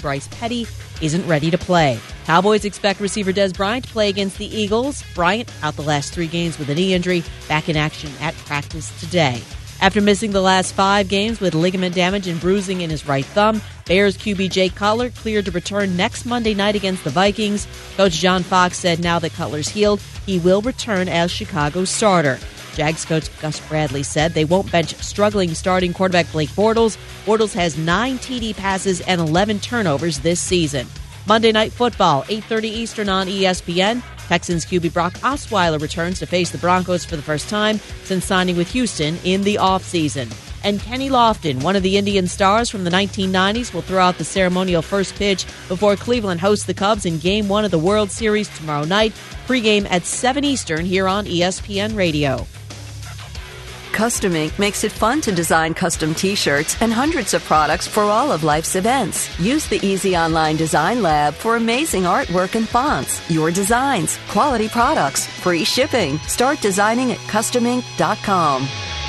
Bryce Petty isn't ready to play. Cowboys expect receiver Dez Bryant to play against the Eagles. Bryant, out the last 3 games with a knee injury, back in action at practice today. After missing the last 5 games with ligament damage and bruising in his right thumb, Bears QB Jake Cutler cleared to return next Monday night against the Vikings. Coach John Fox said now that Cutler's healed, he will return as Chicago's starter. Jags coach Gus Bradley said they won't bench struggling starting quarterback Blake Bortles. Bortles has 9 TD passes and 11 turnovers this season. Monday Night Football, 8:30 Eastern on ESPN. Texans QB Brock Osweiler returns to face the Broncos for the first time since signing with Houston in the offseason. And Kenny Lofton, one of the Indian stars from the 1990s, will throw out the ceremonial first pitch before Cleveland hosts the Cubs in Game 1 of the World Series tomorrow night. Pregame at 7 Eastern here on ESPN Radio. Custom Ink makes it fun to design custom t-shirts and hundreds of products for all of life's events. Use the Easy Online Design Lab for amazing artwork and fonts, your designs, quality products, free shipping. Start designing at customink.com.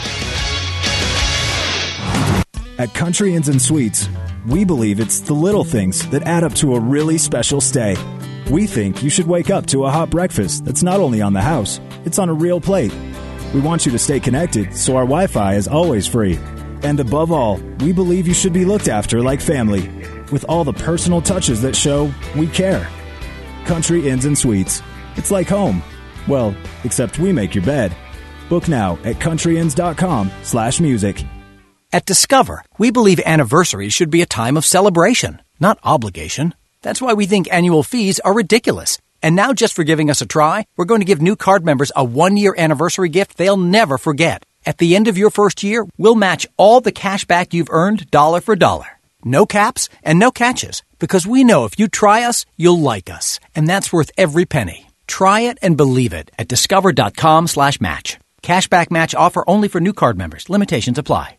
At Country Inns and Suites, we believe it's the little things that add up to a really special stay. We think you should wake up to a hot breakfast that's not only on the house, it's on a real plate. We want you to stay connected, so our Wi-Fi is always free. And above all, we believe you should be looked after like family, with all the personal touches that show we care. Country Inns and Suites. It's like home. Well, except we make your bed. Book now at countryinns.com/music. At Discover, we believe anniversaries should be a time of celebration, not obligation. That's why we think annual fees are ridiculous. And now, just for giving us a try, we're going to give new card members a 1-year anniversary gift they'll never forget. At the end of your first year, we'll match all the cash back you've earned dollar for dollar. No caps and no catches, because we know if you try us, you'll like us. And that's worth every penny. Try it and believe it at discover.com/match. Cashback match offer only for new card members. Limitations apply.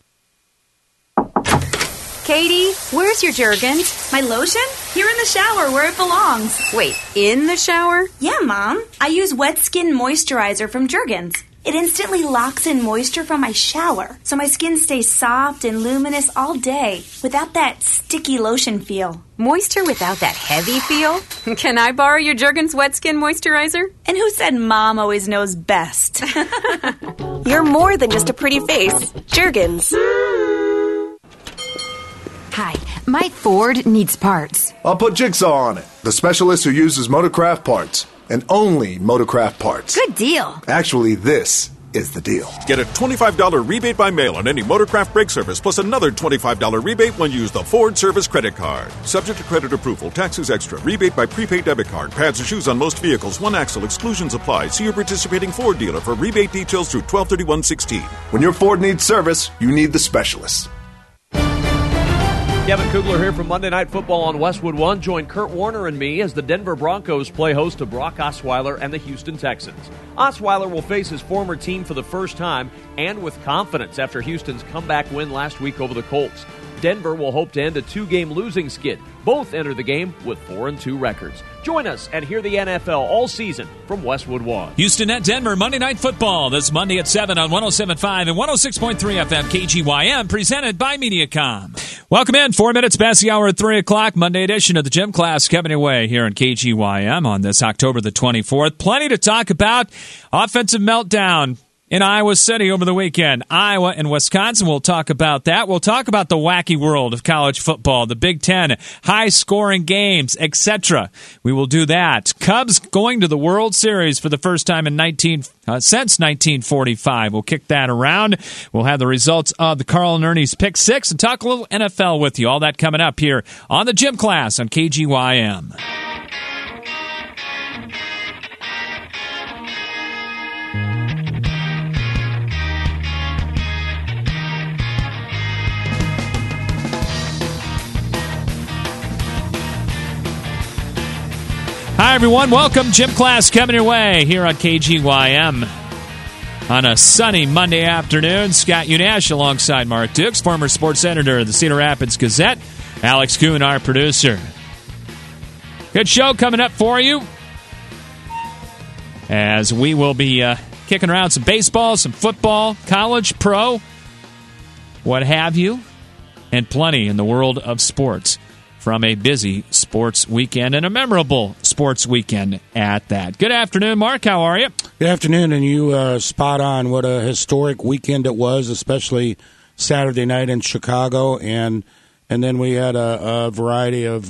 Katie, where's your Jergens? My lotion? Here in the shower where it belongs. Wait, in the shower? Yeah, Mom. I use Wet Skin Moisturizer from Jergens. It instantly locks in moisture from my shower, so my skin stays soft and luminous all day without that sticky lotion feel. Moisture without that heavy feel? Can I borrow your Jergens Wet Skin Moisturizer? And who said Mom always knows best? You're more than just a pretty face. Jergens. Hi, my Ford needs parts. I'll put Jigsaw on it, the specialist who uses Motorcraft parts, and only Motorcraft parts. Good deal. Actually, this is the deal. Get a $25 rebate by mail on any Motorcraft brake service, plus another $25 rebate when you use the Ford Service Credit Card. Subject to credit approval, taxes extra, rebate by prepaid debit card, pads or shoes on most vehicles, 1 axle, exclusions apply. See your participating Ford dealer for rebate details through 12/31/16. When your Ford needs service, you need the specialist. Kevin Kugler here from Monday Night Football on Westwood One. Join Kurt Warner and me as the Denver Broncos play host to Brock Osweiler and the Houston Texans. Osweiler will face his former team for the first time and with confidence after Houston's comeback win last week over the Colts. Denver will hope to end a 2-game losing skid. Both enter the game with 4-2 records. Join us and hear the NFL all season from Westwood One. Houston at Denver, Monday Night Football. This Monday at 7 on 107.5 and 106.3 FM KGYM, presented by Mediacom. Welcome in. 4 minutes past the hour at 3 o'clock. Monday edition of the Gym Class coming away here on KGYM on this October the 24th. Plenty to talk about. Offensive meltdown in Iowa City over the weekend. Iowa and Wisconsin, we'll talk about that. We'll talk about the wacky world of college football, the Big Ten, high-scoring games, etc. We will do that. Cubs going to the World Series for the first time in since 1945. We'll kick that around. We'll have the results of the Carl and Ernie's Pick 6 and talk a little NFL with you. All that coming up here on the Gym Class on KGYM. Hi, everyone. Welcome. Gym Class coming your way here on KGYM on a sunny Monday afternoon. Scott Unash alongside Mark Dukes, former sports editor of the Cedar Rapids Gazette. Alex Kuhn, our producer. Good show coming up for you as we will be kicking around some baseball, some football, college, pro, what have you, and plenty in the world of sports from a busy sports weekend and a memorable sports weekend at that. Good afternoon, Mark. How are you? Good afternoon, and you spot on. What a historic weekend it was, especially Saturday night in Chicago, and then we had a variety of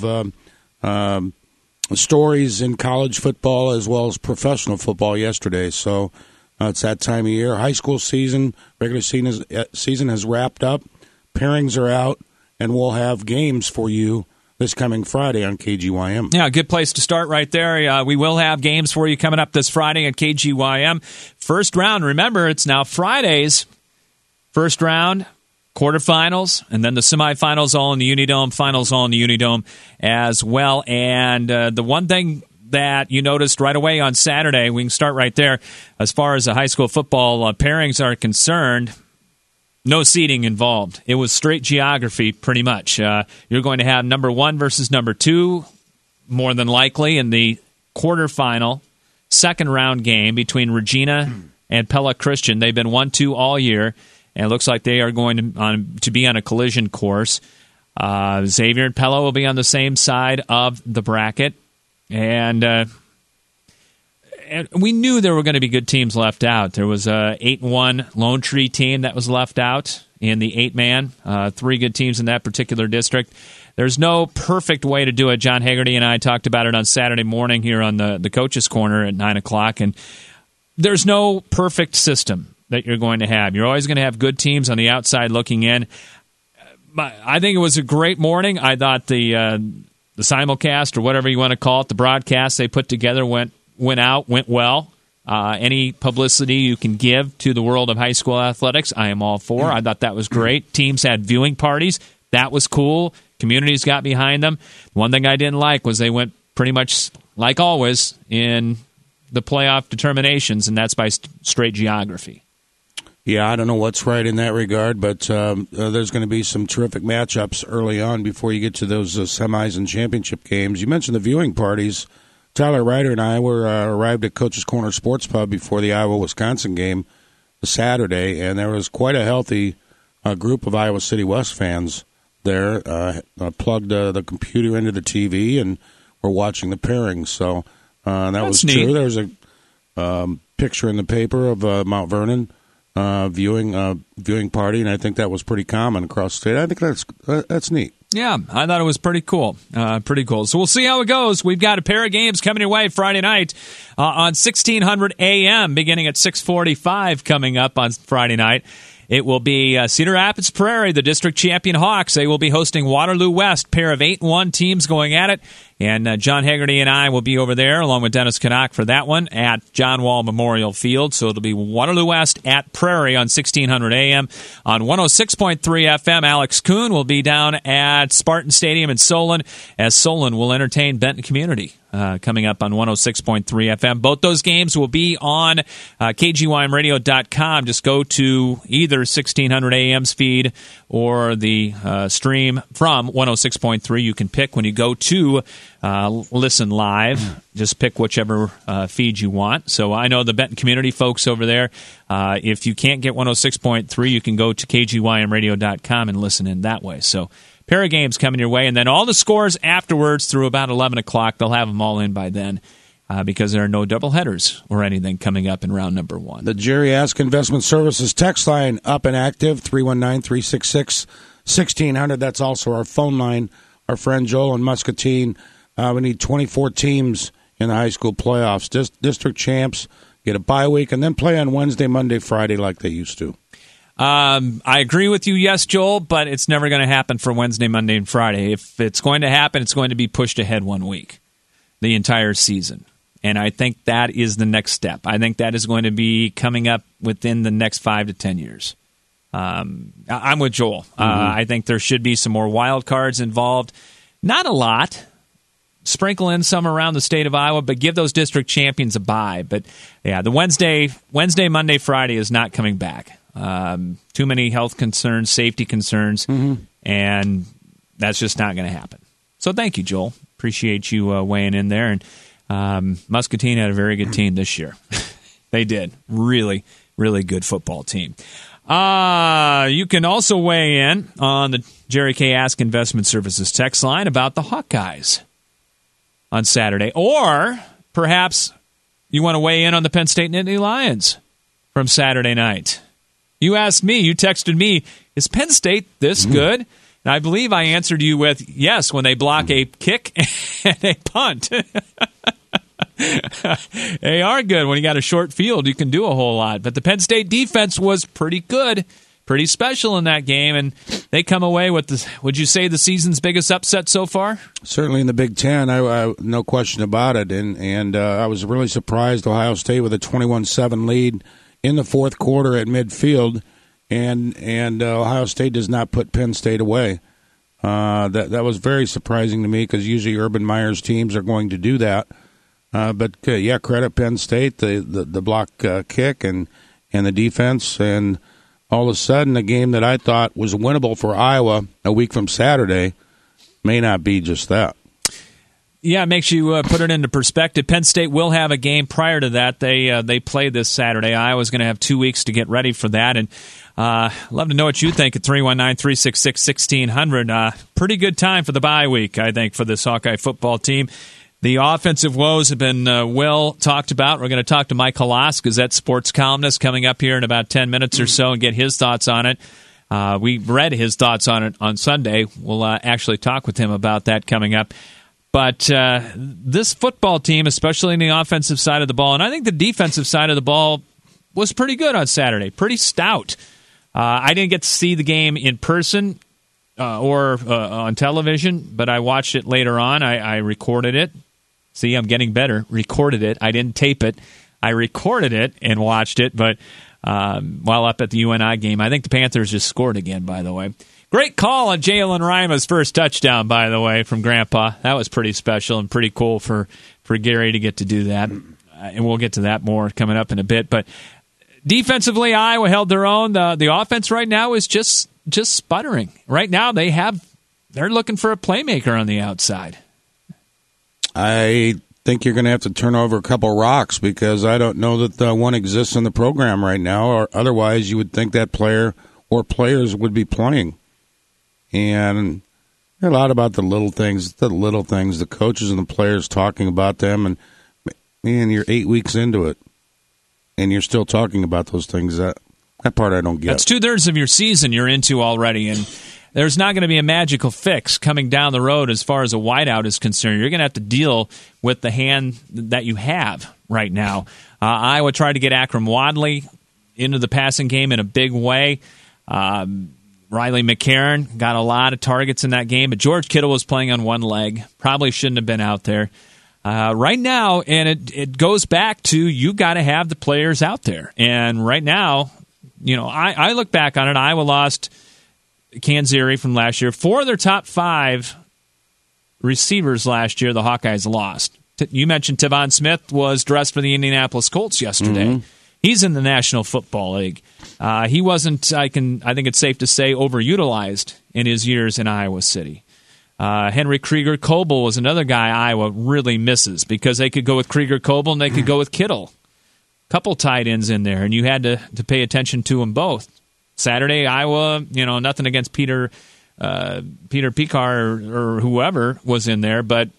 stories in college football as well as professional football yesterday. So it's that time of year. High school season, regular season has wrapped up. Pairings are out, and we'll have games for you this coming Friday on KGYM. Yeah, good place to start right there. We will have games for you coming up this Friday at KGYM. First round, remember, it's now Fridays. First round, quarterfinals, and then the semifinals all in the Unidome, finals all in the Unidome as well. And the one thing that you noticed right away on Saturday, we can start right there, as far as the high school football pairings are concerned, no seeding involved. It was straight geography, pretty much. You're going to have number 1 versus number 2, more than likely, in the quarterfinal, second-round game between Regina and Pella Christian. They've been 1-2 all year, and it looks like they are going to be on a collision course. Xavier and Pella will be on the same side of the bracket, and we knew there were going to be good teams left out. There was a 8-1 Lone Tree team that was left out in the 8-man. 3 good teams in that particular district. There's no perfect way to do it. John Haggerty and I talked about it on Saturday morning here on the Coach's Corner at 9 o'clock, and there's no perfect system that you're going to have. You're always going to have good teams on the outside looking in. I think it was a great morning. I thought the simulcast, or whatever you want to call it, the broadcast they put together went well. Any publicity you can give to the world of high school athletics, I am all for. I thought that was great. Teams had viewing parties. That was cool. Communities got behind them. One thing I didn't like was they went pretty much, like always, in the playoff determinations, and that's by straight geography. Yeah, I don't know what's right in that regard, but there's going to be some terrific matchups early on before you get to those semis and championship games. You mentioned the viewing parties. Tyler Ryder and I arrived at Coach's Corner Sports Pub before the Iowa-Wisconsin game Saturday, and there was quite a healthy group of Iowa City West fans there. Plugged the computer into the TV and were watching the pairings. So that was neat. true. There was a picture in the paper of Mount Vernon viewing party, and I think that was pretty common across the state. I think that's neat. Yeah, I thought it was pretty cool. So we'll see how it goes. We've got a pair of games coming your way Friday night on 1600 a.m. beginning at 6:45 coming up on Friday night. It will be Cedar Rapids Prairie, the district champion Hawks. They will be hosting Waterloo West, pair of 8-1 teams going at it. And John Haggerty and I will be over there, along with Dennis Canuck, for that one at John Wall Memorial Field. So it'll be Waterloo West at Prairie on 1600 a.m. On 106.3 FM, Alex Kuhn will be down at Spartan Stadium in Solon, as Solon will entertain Benton Community. Coming up on 106.3 FM. Both those games will be on KGYMradio.com. Just go to either 1600 AM's feed or the stream from 106.3. You can pick when you go to listen live. Just pick whichever feed you want. So I know the Benton Community folks over there, if you can't get 106.3, you can go to KGYMradio.com and listen in that way. So pair of games coming your way, and then all the scores afterwards through about 11 o'clock. They'll have them all in by then because there are no doubleheaders or anything coming up in round number 1. The Jerry Ask Investment Services text line up and active, 319-366-1600. That's also our phone line. Our friend Joel in Muscatine. We need 24 teams in the high school playoffs. District champs get a bye week and then play on Wednesday, Monday, Friday like they used to. I agree with you, yes, Joel, but it's never going to happen for Wednesday, Monday, and Friday. If it's going to happen, it's going to be pushed ahead 1 week, the entire season. And I think that is the next step. I think that is going to be coming up within the next 5 to 10 years. I'm with Joel. I think there should be some more wild cards involved. Not a lot. Sprinkle in some around the state of Iowa, but give those district champions a bye. But, yeah, the Wednesday, Monday, Friday is not coming back. Too many health concerns, safety concerns, and that's just not going to happen. So thank you, Joel. Appreciate you weighing in there. And Muscatine had a very good team this year. They did. Really, really good football team. You can also weigh in on the Jerry K. Ask Investment Services text line about the Hawkeyes on Saturday. Or perhaps you want to weigh in on the Penn State Nittany Lions from Saturday night. You asked me, you texted me, is Penn State this good? And I believe I answered you with yes when they block a kick and a punt. They are good. When you got a short field, you can do a whole lot. But the Penn State defense was pretty good, pretty special in that game, and they come away with would you say the season's biggest upset so far? Certainly in the Big Ten, I no question about it. And I was really surprised Ohio State with a 21-7 lead in the fourth quarter at midfield, and Ohio State does not put Penn State away. That was very surprising to me because usually Urban Meyer's teams are going to do that. But credit Penn State, the block kick and the defense, and all of a sudden a game that I thought was winnable for Iowa a week from Saturday may not be just that. Yeah, it makes you put it into perspective. Penn State will have a game prior to that. They play this Saturday. Iowa's going to have 2 weeks to get ready for that. And love to know what you think at 319-366-1600. Pretty good time for the bye week, I think, for this Hawkeye football team. The offensive woes have been well talked about. We're going to talk to Mike Halas, Gazette sports columnist, coming up here in about 10 minutes or so and get his thoughts on it. We read his thoughts on it on Sunday. We'll actually talk with him about that coming up. But this football team, especially in the offensive side of the ball, and I think the defensive side of the ball was pretty good on Saturday, pretty stout. I didn't get to see the game in person or on television, but I watched it later on. I recorded it. See, I'm getting better. Recorded it. I didn't tape it. I recorded it and watched it, but while up at the UNI game, I think the Panthers just scored again, by the way. Great call on Jalen Rima's first touchdown, by the way, from Grandpa. That was pretty special and pretty cool for Gary to get to do that. And we'll get to that more coming up in a bit. But defensively, Iowa held their own. The offense right now is just sputtering. Right now, they're looking for a playmaker on the outside. I think you're going to have to turn over a couple rocks because I don't know that one exists in the program right now. Or otherwise, you would think that player or players would be playing. And a lot about the little things, the coaches and the players talking about them. And, man, you're 8 weeks into it, and you're still talking about those things. That part I don't get. That's 2/3 of your season you're into already, and there's not going to be a magical fix coming down the road as far as a wideout is concerned. You're going to have to deal with the hand that you have right now. Iowa tried to get Akram Wadley into the passing game in a big way. Riley McCarron got a lot of targets in that game, but George Kittle was playing on one leg. Probably shouldn't have been out there. Right now, and it goes back to you got to have the players out there. And right now, I look back on it. Iowa lost Kanzeri from last year. 4 of their top 5 receivers last year, the Hawkeyes lost. You mentioned Tyvon Smith was dressed for the Indianapolis Colts yesterday. Mm-hmm. He's in the National Football League. He wasn't, I think it's safe to say, overutilized in his years in Iowa City. Henry Krieger-Coble was another guy Iowa really misses because they could go with Krieger-Coble and they could go with Kittle. Couple tight ends in there, and you had to pay attention to them both. Saturday, Iowa, nothing against Peter Picard or whoever was in there, but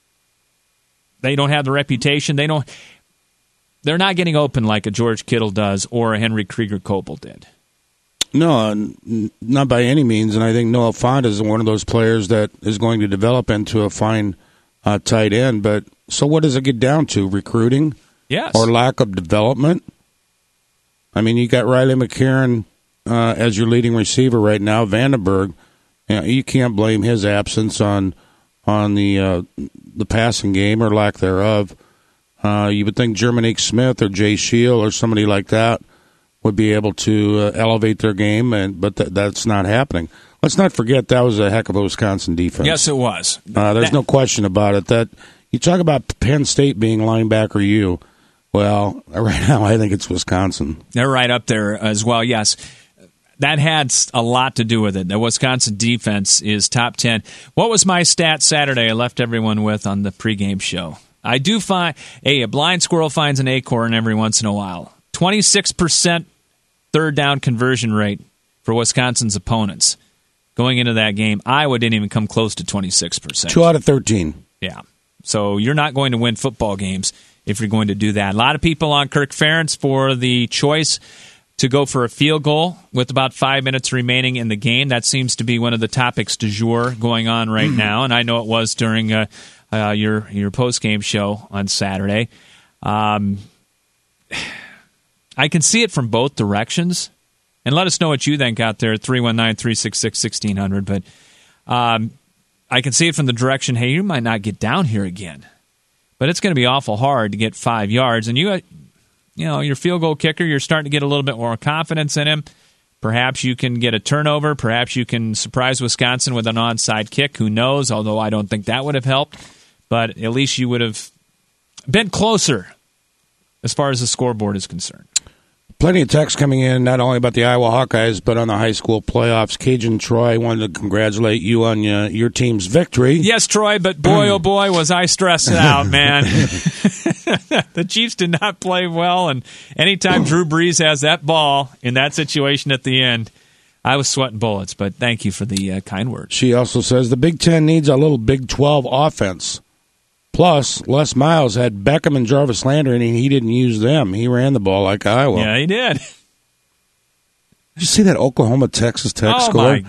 they don't have the reputation. They're not getting open like a George Kittle does or a Henry Krieger-Coble did. No, not by any means. And I think Noah Fant is one of those players that is going to develop into a fine tight end. But so what does it get down to? Recruiting? Yes. Or lack of development? I mean, you got Riley McCarron as your leading receiver right now. Vandenberg, you can't blame his absence on the passing game or lack thereof. You would think Jermanique Smith or Jay Shield or somebody like that would be able to elevate their game, but that's not happening. Let's not forget that was a heck of a Wisconsin defense. Yes, it was. There's no question about it. That you talk about Penn State being linebacker U. Well, right now I think it's Wisconsin. They're right up there as well, yes. That had a lot to do with it. The Wisconsin defense is top 10. What was my stat Saturday I left everyone with on the pregame show? I do find a blind squirrel finds an acorn every once in a while. 26% third down conversion rate for Wisconsin's opponents going into that game, Iowa didn't even come close to 26%. 2 out of 13. Yeah. So you're not going to win football games if you're going to do that. A lot of people on Kirk Ferentz for the choice to go for a field goal with about 5 minutes remaining in the game. That seems to be one of the topics du jour going on right now, and I know it was during your post-game show on Saturday. I can see it from both directions, and let us know what you think out there at 319-366-1600. But I can see it from the direction, hey, you might not get down here again. But it's going to be awful hard to get 5 yards, and you know, your field goal kicker, you're starting to get a little bit more confidence in him. Perhaps you can get a turnover. Perhaps you can surprise Wisconsin with an onside kick. Who knows? Although I don't think that would have helped. But at least you would have been closer as far as the scoreboard is concerned. Plenty of texts coming in, not only about the Iowa Hawkeyes, but on the high school playoffs. Cajun Troy wanted to congratulate you on your team's victory. Yes, Troy, but boy, oh boy, was I stressed out, man. The Chiefs did not play well, and anytime Drew Brees has that ball in that situation at the end, I was sweating bullets, but thank you for the kind words. She also says the Big Ten needs a little Big 12 offense. Plus, Les Miles had Beckham and Jarvis Landry, and he didn't use them. He ran the ball like Iowa. Yeah, he did. Did you see that Oklahoma-Texas tech score? My.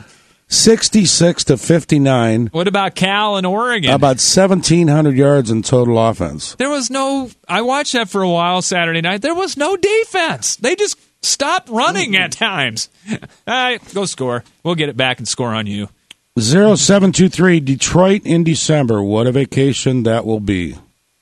66-59. What about Cal and Oregon? About 1,700 yards in total offense. There was no... I watched that for a while Saturday night. There was no defense. They just stopped running at times. All right, go score. We'll get it back and score on you. 0723 Detroit in December. What a vacation that will be.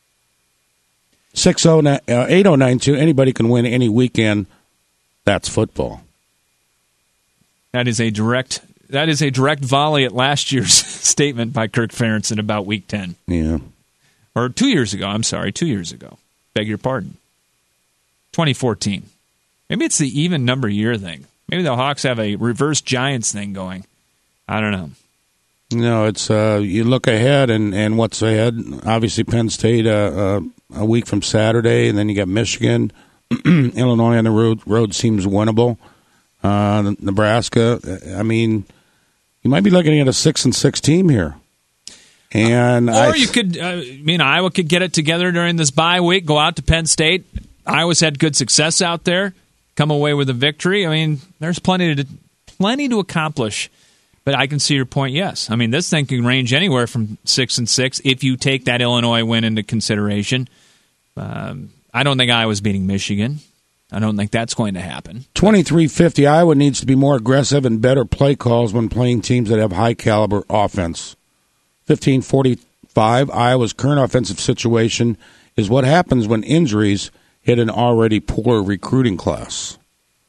8092. Anybody can win any weekend. That's football. That is a direct volley at last year's statement by Kirk Ferentz about Week 10. Yeah. Or 2 years ago. I'm sorry, 2 years ago. Beg your pardon. 2014. Maybe it's the even number year thing. Maybe the Hawks have a reverse Giants thing going. I don't know. No, it's you look ahead and what's ahead. Obviously, Penn State a week from Saturday, and then you got Michigan, Illinois on the road seems winnable. Nebraska. I mean, you might be looking at a 6-6 team here. And you could. Iowa could get it together during this bye week. Go out to Penn State. Iowa's had good success out there. Come away with a victory. I mean, there's plenty to accomplish. But I can see your point, yes. I mean, this thing can range anywhere from 6-6 if you take that Illinois win into consideration. I don't think Iowa's beating Michigan. I don't think that's going to happen. 23-50, Iowa needs to be more aggressive and better play calls when playing teams that have high-caliber offense. 15-45, Iowa's current offensive situation is what happens when injuries hit an already poor recruiting class.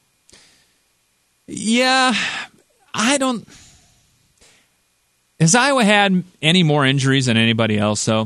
Yeah, I don't... Has Iowa had any more injuries than anybody else, though?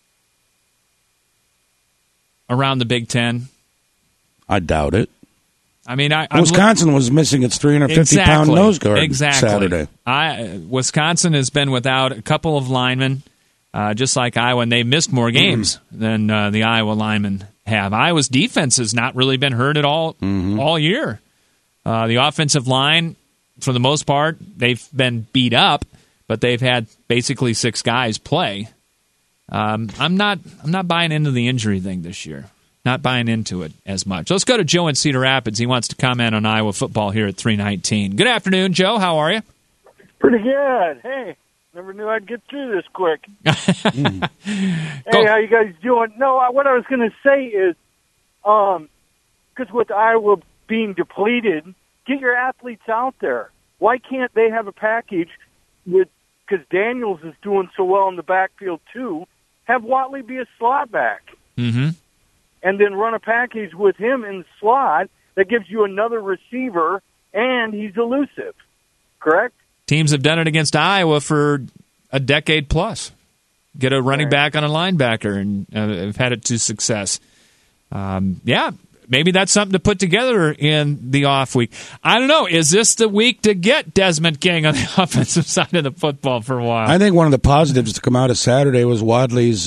Around the Big Ten? I doubt it. I mean, Wisconsin was missing its 350-pound nose guard Saturday. Wisconsin has been without a couple of linemen, just like Iowa, and they missed more games than the Iowa linemen have. Iowa's defense has not really been hurt at all all year. The offensive line, for the most part, they've been beat up, but they've had basically 6 guys play. I'm not buying into the injury thing this year. Not buying into it as much. Let's go to Joe in Cedar Rapids. He wants to comment on Iowa football here at 319. Good afternoon, Joe. How are you? Pretty good. Hey, never knew I'd get through this quick. Hey, how you guys doing? No, what I was going to say is, because with Iowa being depleted, get your athletes out there. Why can't they have a package because Daniels is doing so well in the backfield too, have Watley be a slot back. Mm-hmm. And then run a package with him in the slot that gives you another receiver, and he's elusive. Correct? Teams have done it against Iowa for a decade plus. Get a running back on a linebacker, and have had it to success. Yeah, maybe that's something to put together in the off week. I don't know. Is this the week to get Desmond King on the offensive side of the football for a while? I think one of the positives to come out of Saturday was Wadley's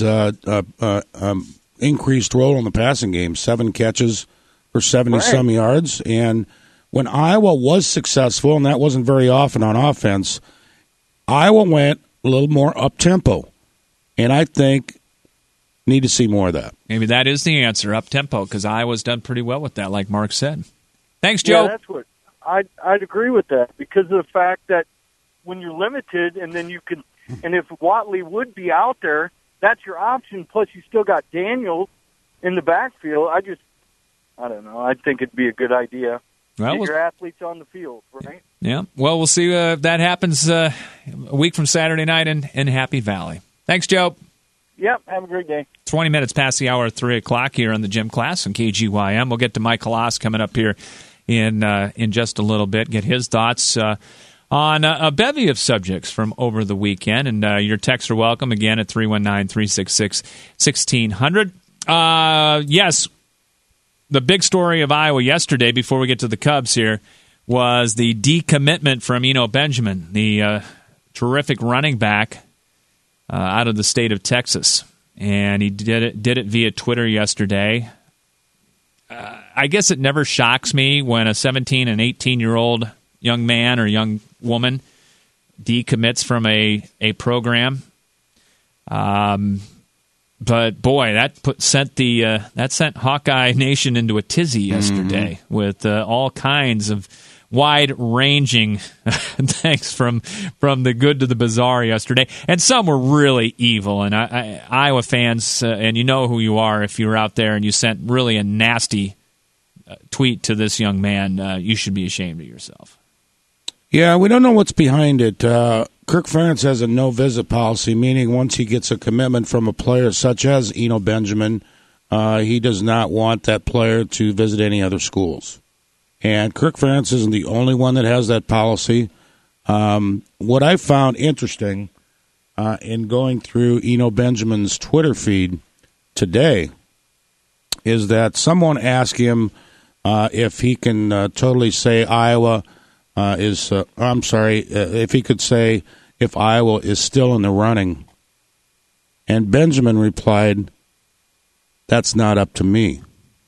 increased role in the passing game. 7 catches for 70-some yards. And when Iowa was successful, and that wasn't very often on offense, Iowa went a little more up-tempo. And I think need to see more of that. Maybe that is the answer, up-tempo, because Iowa's done pretty well with that, like Mark said. Thanks, Joe. Yeah, that's what I'd agree with that, because of the fact that when you're limited and then you can, and if Watley would be out there, that's your option. Plus, you still got Daniels in the backfield. I don't know. I think it'd be a good idea. Get your athletes on the field, right? Yeah. Well, we'll see if that happens a week from Saturday night in Happy Valley. Thanks, Joe. Yep. Have a great day. 20 minutes past the hour, 3 o'clock here on the Gym Class on KGYM. We'll get to Mike Halas coming up here in just a little bit. Get his thoughts on a bevy of subjects from over the weekend. And your texts are welcome again at 319-366-1600. Yes, the big story of Iowa yesterday, before we get to the Cubs here, was the decommitment from Eno Benjamin, the terrific running back out of the state of Texas. And he did it via Twitter yesterday. I guess it never shocks me when a 17 and 18-year-old young man or young woman decommits from a program. But boy, that sent Hawkeye Nation into a tizzy yesterday with all kinds of wide-ranging things from the good to the bizarre yesterday, and some were really evil. And Iowa fans, and you know who you are if you're out there and you sent really a nasty tweet to this young man, you should be ashamed of yourself. Yeah, we don't know what's behind it. Kirk Ferentz has a no-visit policy, meaning once he gets a commitment from a player such as Eno Benjamin, he does not want that player to visit any other schools. And Kirk Ferentz isn't the only one that has that policy. What I found interesting in going through Eno Benjamin's Twitter feed today is that someone asked him if he can totally say Iowa if he could say if Iowa is still in the running. And Benjamin replied, "That's not up to me."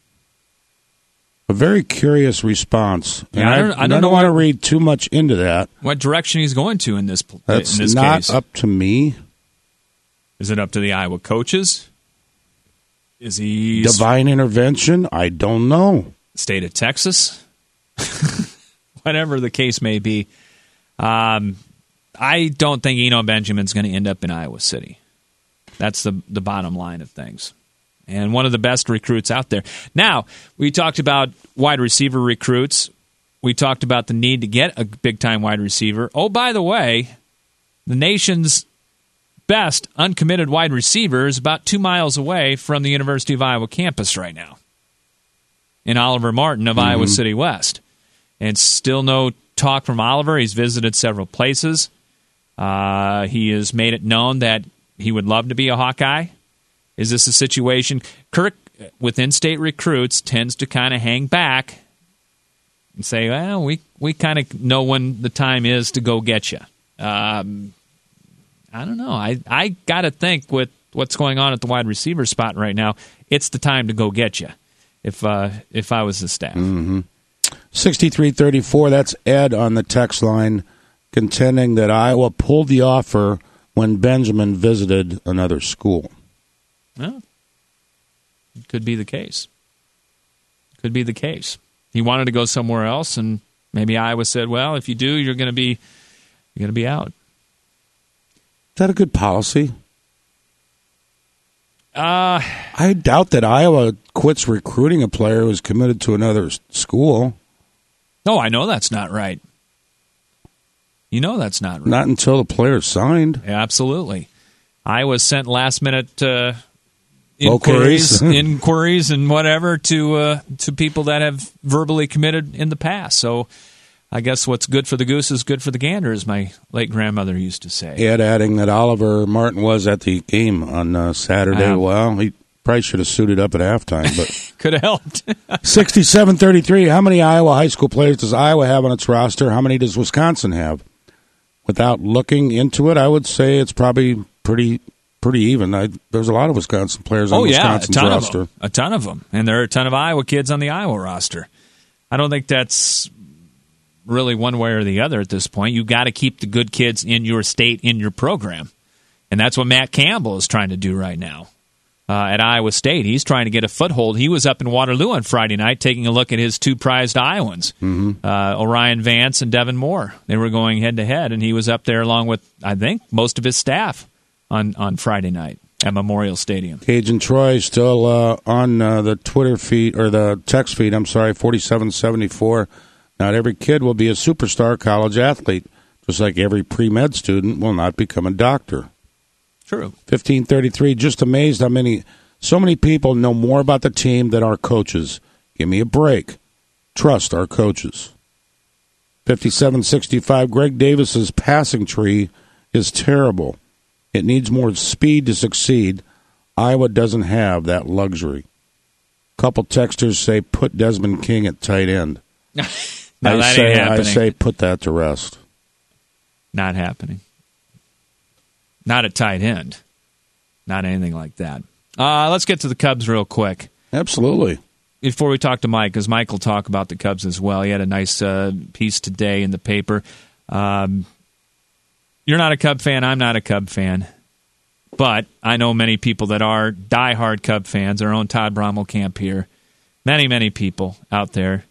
A very curious response. And yeah, I don't want to read too much into that. What direction he's going to in this That's in this not case. up to me. Is it up to the Iowa coaches? Is he divine intervention? I don't know. State of Texas? Whatever the case may be. I don't think Eno Benjamin's going to end up in Iowa City. That's the bottom line of things. And one of the best recruits out there. Now, we talked about wide receiver recruits. We talked about the need to get a big-time wide receiver. Oh, by the way, the nation's best uncommitted wide receiver is about 2 miles away from the University of Iowa campus right now, in Oliver Martin of Iowa City West. And still no talk from Oliver. He's visited several places. He has made it known that he would love to be a Hawkeye. Is this a situation? Kirk, with in-state recruits, tends to kind of hang back and say, well, we kind of know when the time is to go get you. I don't know. I got to think with what's going on at the wide receiver spot right now, it's the time to go get you if I was the staff. 6334, that's Ed on the text line, contending that Iowa pulled the offer when Benjamin visited another school. Well, it could be the case. Could be the case. He wanted to go somewhere else, and maybe Iowa said, well, if you do, you're going to be out. Is that a good policy? I doubt that Iowa quits recruiting a player who's committed to another school. No, I know that's not right. You know that's not right. Not until the player's signed. Yeah, absolutely. Iowa sent last-minute inquiries and whatever to people that have verbally committed in the past. So I guess what's good for the goose is good for the gander, as my late grandmother used to say. Ed adding that Oliver Martin was at the game on Saturday. Well, he probably should have suited up at halftime, but could have helped. 67-33. How many Iowa high school players does Iowa have on its roster? How many does Wisconsin have? Without looking into it, I would say it's probably pretty even. There's a lot of Wisconsin players on Wisconsin's roster. A ton of them. And there are a ton of Iowa kids on the Iowa roster. I don't think that's really one way or the other at this point. You got to keep the good kids in your state, in your program. And that's what Matt Campbell is trying to do right now at Iowa State. He's trying to get a foothold. He was up in Waterloo on Friday night taking a look at his two prized Iowans, Orion Vance and Devin Moore. They were going head-to-head, and he was up there along with, I think, most of his staff on Friday night at Memorial Stadium. Cajun Troy still on the Twitter feed, or the text feed, 4774. Not every kid will be a superstar college athlete, just like every pre-med student will not become a doctor. True. 1533, just amazed how so many people know more about the team than our coaches. Give me a break. Trust our coaches. 5765, Greg Davis's passing tree is terrible. It needs more speed to succeed. Iowa doesn't have that luxury. Couple texters say put Desmond King at tight end. No, that ain't happening. I say put that to rest. Not happening. Not at tight end. Not anything like that. Let's get to the Cubs real quick. Absolutely. Before we talk to Mike, because Mike will talk about the Cubs as well. He had a nice piece today in the paper. You're not a Cub fan. I'm not a Cub fan. But I know many people that are diehard Cub fans. Our own Todd Brommelkamp here. Many, many people out there.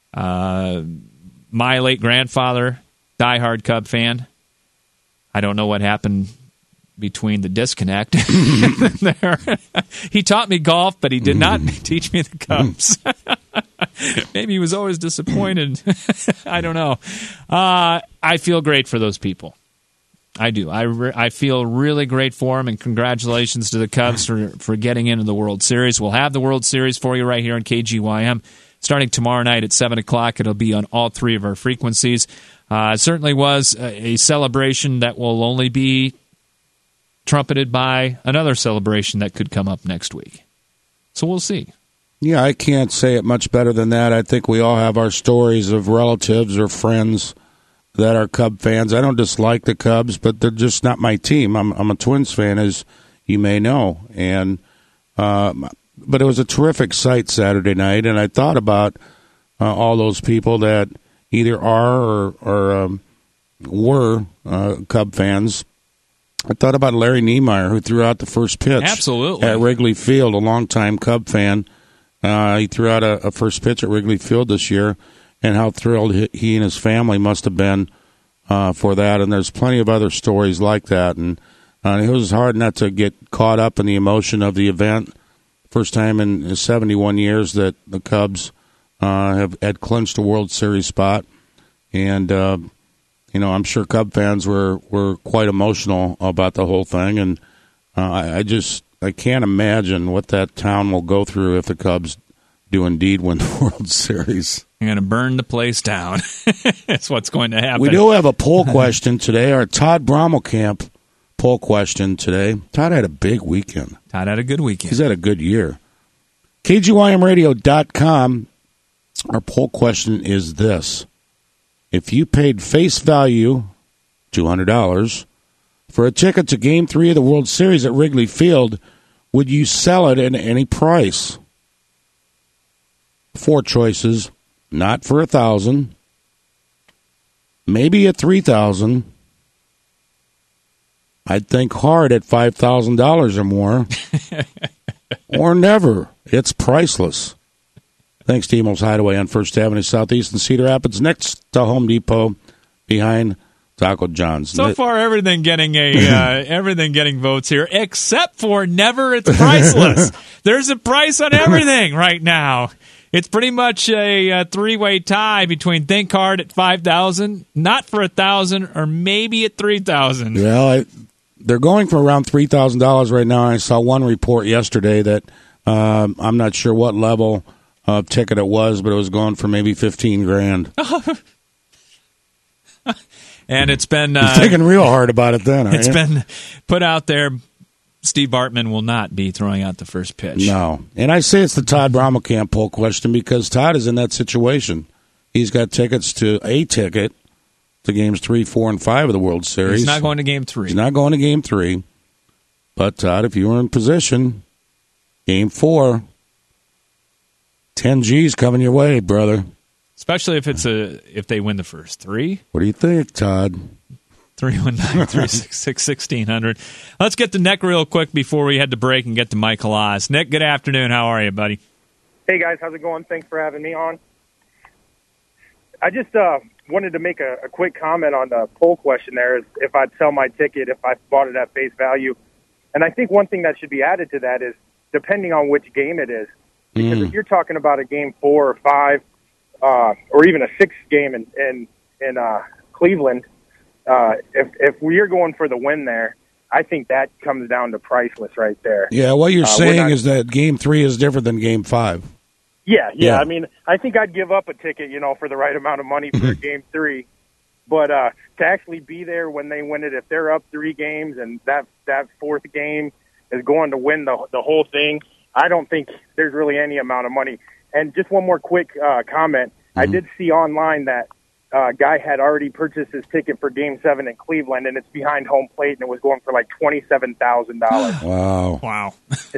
My late grandfather, diehard Cub fan. I don't know what happened between the disconnect there. He taught me golf, but he did not teach me the Cubs. Maybe he was always disappointed. I don't know. I feel great for those people. I do. I feel really great for them, and congratulations to the Cubs for getting into the World Series. We'll have the World Series for you right here on KGYM. Starting tomorrow night at 7 o'clock, it'll be on all three of our frequencies. It certainly was a celebration that will only be trumpeted by another celebration that could come up next week. So we'll see. Yeah, I can't say it much better than that. I think we all have our stories of relatives or friends that are Cub fans. I don't dislike the Cubs, but they're just not my team. I'm a Twins fan, as you may know. And but it was a terrific sight Saturday night, and I thought about all those people that either are or were Cub fans. I thought about Larry Niemeyer, who threw out the first pitch. Absolutely. At Wrigley Field, a longtime Cub fan. He threw out a first pitch at Wrigley Field this year, and how thrilled he and his family must have been for that. And there's plenty of other stories like that. And it was hard not to get caught up in the emotion of the event. First time in 71 years that the Cubs had clinched a World Series spot. And I'm sure Cub fans were quite emotional about the whole thing, and I can't imagine what that town will go through if the Cubs do indeed win the World Series. You're going to burn the place down. That's what's going to happen. We do have a poll question today, our Todd Brommelkamp poll question today. Todd had a big weekend. Todd had a good weekend. He's had a good year. KGYMradio.com. Our poll question is this. If you paid face value, $200, for a ticket to Game 3 of the World Series at Wrigley Field, would you sell it at any price? 4 choices. Not for $1,000. Maybe at $3,000. I'd think hard at $5,000 or more. Or never. It's priceless. Thanks to Emo's Hideaway on First Avenue Southeast in Cedar Rapids, next to Home Depot, behind Taco John's. So far, everything getting votes here, except for never. It's priceless. There's a price on everything right now. It's pretty much a three-way tie between think hard at $5,000, not for $1,000, or maybe at $3,000. Well, they're going for around $3,000 right now. I saw one report yesterday that I'm not sure what level ticket it was, but it was going for maybe $15,000. And it's been you're thinking real hard about it. Then it's been put out there. Steve Bartman will not be throwing out the first pitch. No, and I say it's the Todd Brommelkamp poll question because Todd is in that situation. He's got tickets to games 3, 4, and 5 of the World Series. He's not going to Game 3. He's not going to Game 3. But Todd, if you were in position, Game 4. 10 G's coming your way, brother. especially if they win the first three. What do you think, Todd? 319-366-1600. Let's get to Nick real quick before we head to break and get to Mike Halas. Nick, good afternoon. How are you, buddy? Hey, guys. How's it going? Thanks for having me on. I just wanted to make a quick comment on the poll question there, is if I'd sell my ticket if I bought it at face value. And I think one thing that should be added to that is depending on which game it is. Because if you're talking about a game 4 or 5, or even a 6th game in Cleveland, if we're going for the win there, I think that comes down to priceless right there. Yeah, what you're saying is that Game 3 is different than Game 5. Yeah. I mean, I think I'd give up a ticket, for the right amount of money for Game 3. But to actually be there when they win it, if they're up 3 games and that 4th game is going to win the whole thing, I don't think there's really any amount of money. And just one more quick comment. I did see online that guy had already purchased his ticket for Game 7 in Cleveland, and it's behind home plate, and it was going for like $27,000. Wow.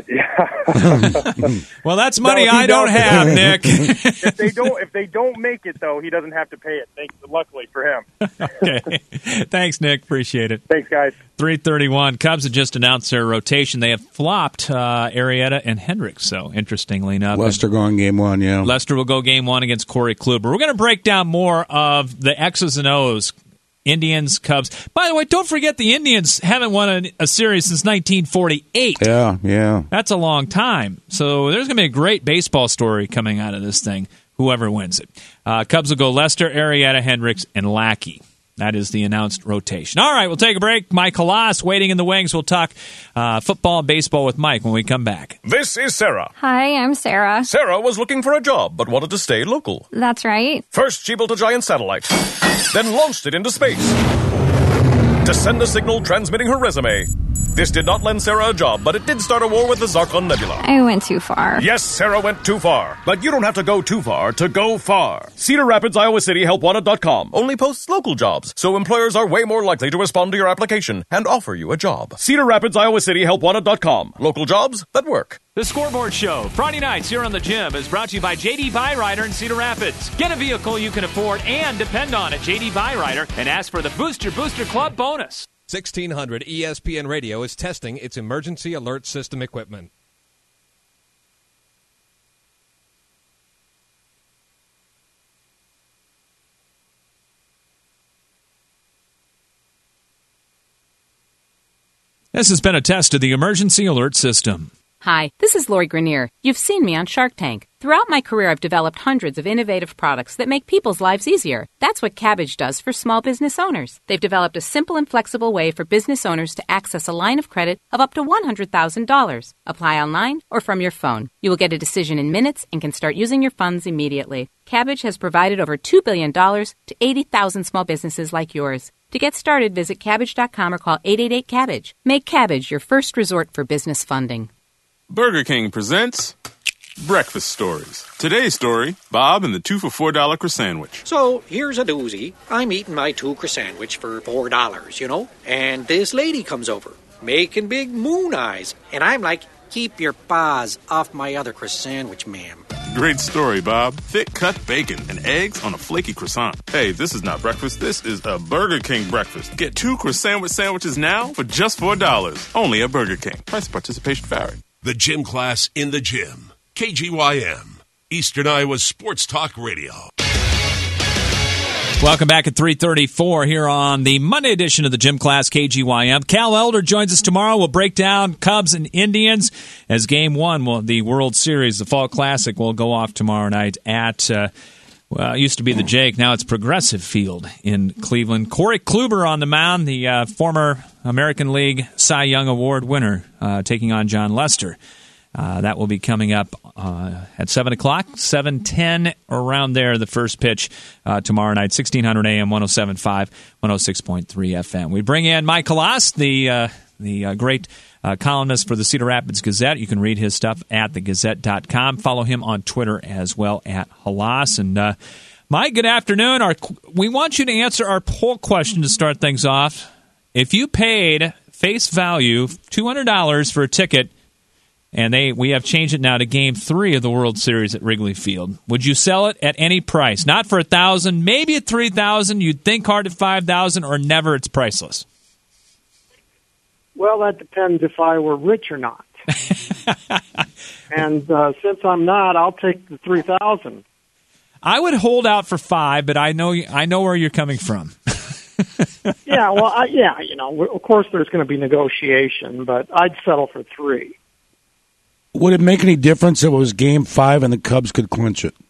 Well, that's money I don't have, Nick. If they don't make it, though, he doesn't have to pay it. Luckily for him. Okay. Thanks, Nick. Appreciate it. Thanks, guys. 3:31. Cubs have just announced their rotation. They have flopped Arrieta and Hendricks, so interestingly enough. Lester going Game 1, yeah. Lester will go Game 1 against Corey Kluber. We're going to break down more of the X's and O's, Indians, Cubs. By the way, don't forget the Indians haven't won a series since 1948. Yeah. That's a long time. So there's going to be a great baseball story coming out of this thing, whoever wins it. Cubs will go Lester, Arrieta, Hendricks, and Lackey. That is the announced rotation. All right, we'll take a break. Mike Halas waiting in the wings. We'll talk football and baseball with Mike when we come back. This is Sarah. Hi, I'm Sarah. Sarah was looking for a job, but wanted to stay local. That's right. First, she built a giant satellite, then launched it into space to send a signal transmitting her resume. This did not lend Sarah a job, but it did start a war with the Zarkon Nebula. I went too far. Yes, Sarah went too far. But you don't have to go too far to go far. Cedar Rapids, Iowa City, HelpWanted.com only posts local jobs, so employers are way more likely to respond to your application and offer you a job. Cedar Rapids, Iowa City, HelpWanted.com. Local jobs that work. The Scoreboard Show, Friday nights here on The Gym, is brought to you by J.D. Byrider in Cedar Rapids. Get a vehicle you can afford and depend on at J.D. Byrider and ask for the Booster Club bonus. 1600 ESPN Radio is testing its emergency alert system equipment. This has been a test of the emergency alert system. Hi, this is Lori Grenier. You've seen me on Shark Tank. Throughout my career, I've developed hundreds of innovative products that make people's lives easier. That's what Cabbage does for small business owners. They've developed a simple and flexible way for business owners to access a line of credit of up to $100,000. Apply online or from your phone. You will get a decision in minutes and can start using your funds immediately. Cabbage has provided over $2 billion to 80,000 small businesses like yours. To get started, visit Cabbage.com or call 888-CABBAGE. Make Cabbage your first resort for business funding. Burger King presents Breakfast Stories. Today's story, Bob and the 2 for $4 croissant. So, here's a doozy. I'm eating my 2 croissant for $4, and this lady comes over, making big moon eyes, and I'm like, keep your paws off my other croissant, ma'am. Great story, Bob. Thick cut bacon and eggs on a flaky croissant. Hey, this is not breakfast. This is a Burger King breakfast. Get 2 croissant sandwiches now for just $4. Only at Burger King. Price and participation vary. The Gym Class in the Gym. KGYM. Eastern Iowa's Sports Talk Radio. Welcome back at 3:34 here on the Monday edition of the Gym Class KGYM. Cal Elder joins us tomorrow. We'll break down Cubs and Indians as Game 1, the World Series, the Fall Classic, will go off tomorrow night at, it used to be the Jake. Now it's Progressive Field in Cleveland. Corey Kluber on the mound, the former American League Cy Young Award winner, taking on John Lester. That will be coming up at 7 o'clock, 7:10, around there, the first pitch tomorrow night, 1600 AM, 107.5, 106.3 FM. We bring in Mike Halas, the great columnist for the Cedar Rapids Gazette. You can read his stuff at thegazette.com. Follow him on Twitter as well at Halas. And Mike, good afternoon. We want you to answer our poll question to start things off. If you paid face value $200 for a ticket And we have changed it now to Game 3 of the World Series at Wrigley Field. Would you sell it at any price? Not for $1,000, maybe at $3,000. You'd think hard at $5,000, or never. It's priceless. Well, that depends if I were rich or not. And since I'm not, I'll take the $3,000. I would hold out for $5,000, but I know where you're coming from. Yeah, well, of course there's going to be negotiation, but I'd settle for $3,000. Would it make any difference if it was Game 5 and the Cubs could clinch it?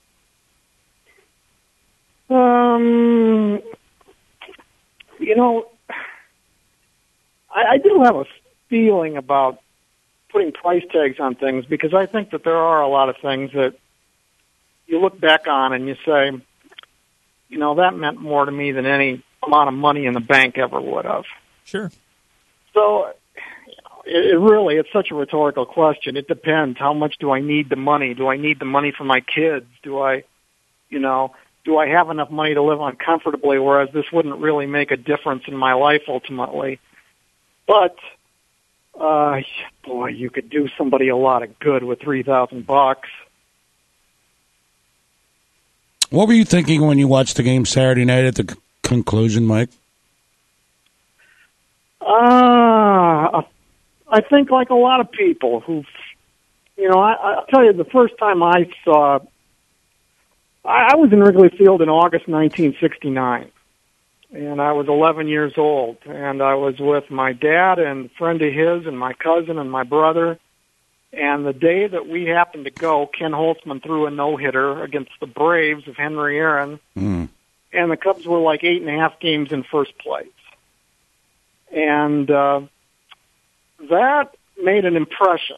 I do have a feeling about putting price tags on things, because I think that there are a lot of things that you look back on and you say, that meant more to me than any amount of money in the bank ever would have. Sure. So, it's such a rhetorical question. It depends. How much do I need the money? Do I need the money for my kids? Do I have enough money to live on comfortably, whereas this wouldn't really make a difference in my life ultimately? But, boy, you could do somebody a lot of good with $3,000. What were you thinking when you watched the game Saturday night at the conclusion, Mike? I think like a lot of people who've, I'll tell you, the first time I was in Wrigley Field in August 1969, and I was 11 years old, and I was with my dad and a friend of his and my cousin and my brother, and the day that we happened to go, Ken Holtzman threw a no-hitter against the Braves of Henry Aaron, and the Cubs were like 8.5 games in first place. And that made an impression.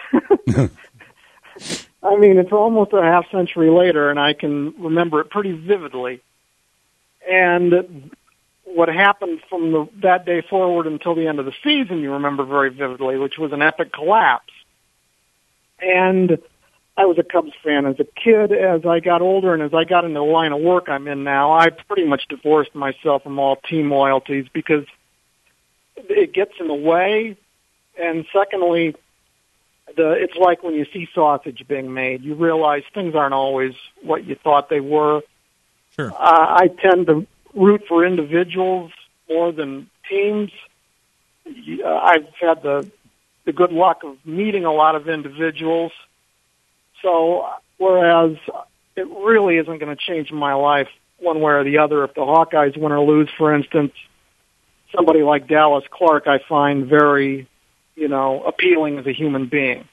I mean, it's almost a half century later, and I can remember it pretty vividly. And what happened from that day forward until the end of the season, you remember very vividly, which was an epic collapse. And I was a Cubs fan as a kid. As I got older and as I got into the line of work I'm in now, I pretty much divorced myself from all team loyalties because it gets in the way. And secondly, it's like when you see sausage being made. You realize things aren't always what you thought they were. Sure. I tend to root for individuals more than teams. I've had the good luck of meeting a lot of individuals. So, whereas it really isn't going to change my life one way or the other if the Hawkeyes win or lose, for instance. Somebody like Dallas Clark I find very, appealing as a human being.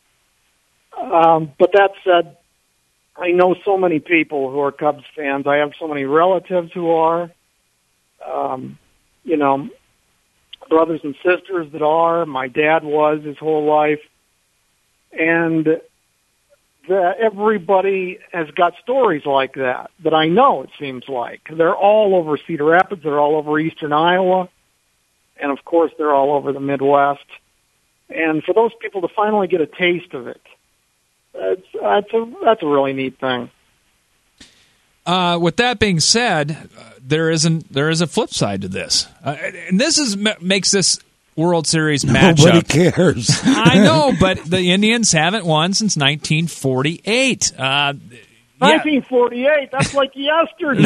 But that said, I know so many people who are Cubs fans. I have so many relatives who are, brothers and sisters that are. My dad was his whole life. And everybody has got stories like that I know, it seems like. They're all over Cedar Rapids. They're all over eastern Iowa. And, of course, they're all over the Midwest. And for those people to finally get a taste of it, that's a really neat thing. With that being said, there is a flip side to this, and this makes this World Series matchup. Nobody cares. I know, but the Indians haven't won since 1948. 1948, that's like yesterday.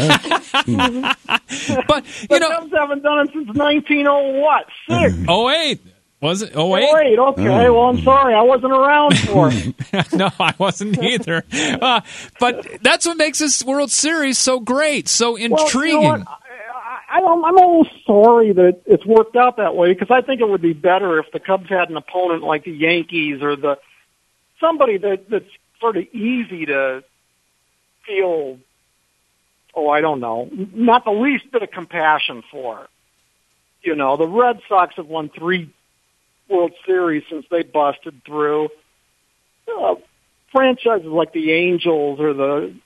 But the Cubs haven't done it since 1906. 08. Was it 08? 08, okay. Well, I'm sorry. I wasn't around for it. No, I wasn't either. But that's what makes this World Series so great, so intriguing. Well, you know what? I'm a little sorry that it's worked out that way, because I think it would be better if the Cubs had an opponent like the Yankees or somebody that's sort of easy to feel, I don't know, not the least bit of compassion for. The Red Sox have won 3 World Series since they busted through. Franchises like the Angels or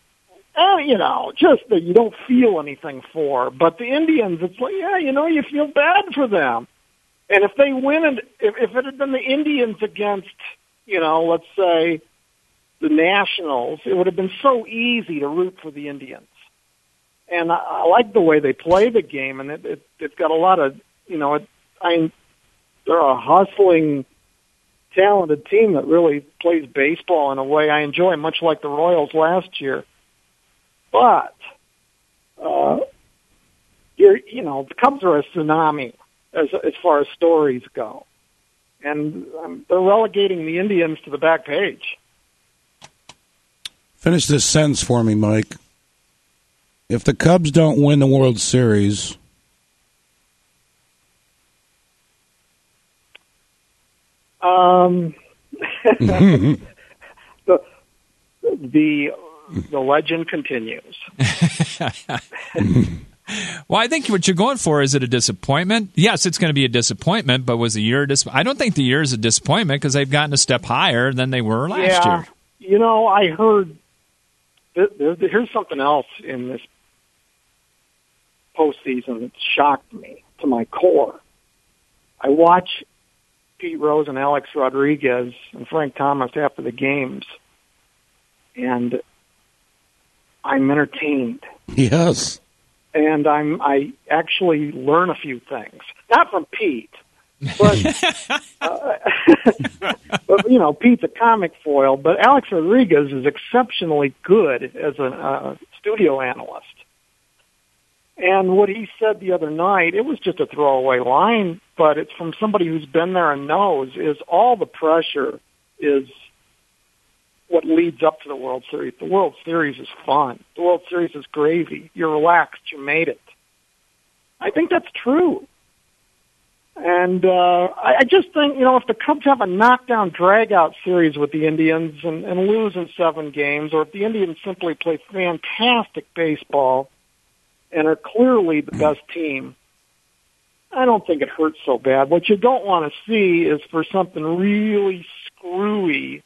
just that you don't feel anything for. But the Indians, it's like, you feel bad for them. And if they win, and if it had been the Indians against, let's say, the Nationals, it would have been so easy to root for the Indians. And I like the way they play the game, and it's got a lot of, they're a hustling talented team that really plays baseball in a way I enjoy, much like the Royals last year. But, the Cubs are a tsunami as far as stories go. And they're relegating the Indians to the back page. Finish this sentence for me, Mike. If the Cubs don't win the World Series, the legend continues. Well, I think what you're going for, is it a disappointment? Yes, it's going to be a disappointment, but was the year I don't think the year is a disappointment because they've gotten a step higher than they were last year. I heard here's something else in this postseason that shocked me to my core. I watch Pete Rose and Alex Rodriguez and Frank Thomas after the games, and I'm entertained. Yes. And I actually learn a few things, not from Pete, but but Pete's a comic foil. But Alex Rodriguez is exceptionally good as a studio analyst. And what he said the other night, it was just a throwaway line, but it's from somebody who's been there and knows, is all the pressure is what leads up to the World Series. The World Series is fun. The World Series is gravy. You're relaxed. You made it. I think that's true. And I just think, if the Cubs have a knockdown, drag-out series with the Indians and lose in 7 games, or if the Indians simply play fantastic baseball and are clearly the best team, I don't think it hurts so bad. What you don't want to see is for something really screwy.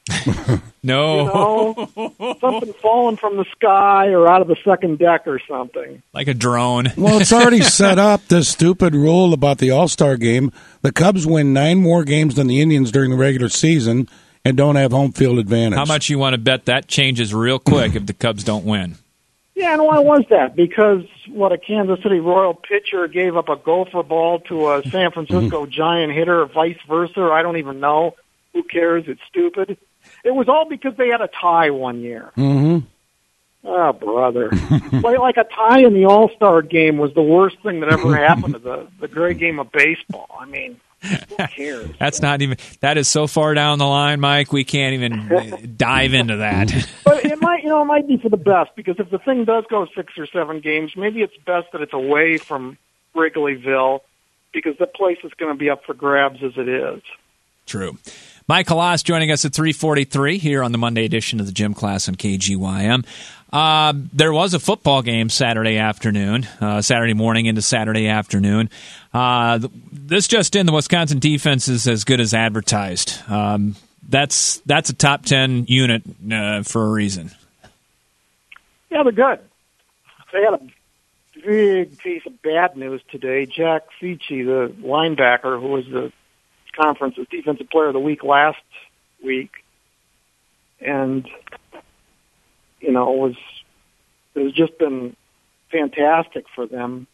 No. Something falling from the sky or out of the second deck or something. Like a drone. Well, it's already set up, this stupid rule about the All-Star game. The Cubs win 9 more games than the Indians during the regular season and don't have home field advantage. How much you want to bet that changes real quick if the Cubs don't win? Yeah, and why was that? Because, a Kansas City Royal pitcher gave up a gopher ball to a San Francisco Giant hitter, or vice versa. I don't even know. Who cares? It's stupid. It was all because they had a tie one year. Mm-hmm. Oh, brother. Like a tie in the All-Star game was the worst thing that ever happened to the great game of baseball. I mean, who cares? That is so far down the line, Mike, we can't even dive into that. But it might be for the best, because if the thing does go 6 or 7 games, maybe it's best that it's away from Wrigleyville, because the place is going to be up for grabs as it is. True. Mike Halas joining us at 3:43 here on the Monday edition of the Gym Class on KGYM. There was a football game Saturday morning into Saturday afternoon. This just in, the Wisconsin defense is as good as advertised. That's a top 10 unit for a reason. Yeah, they're good. They had a big piece of bad news today. Jack Feachy, the linebacker who was the conference's defensive player of the week last week, and it has just been fantastic for them.